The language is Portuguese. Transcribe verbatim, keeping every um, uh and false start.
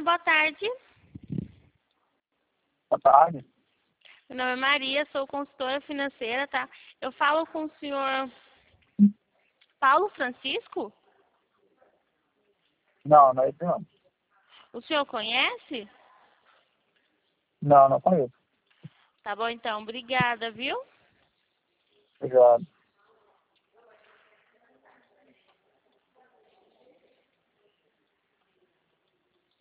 boa tarde. Boa tarde. Meu nome é Maria, sou consultora financeira, tá? Eu falo com o senhor Paulo Francisco? Não, não é isso não. O senhor conhece? Não, não conheço. Tá bom, então. Obrigada, viu? Obrigado.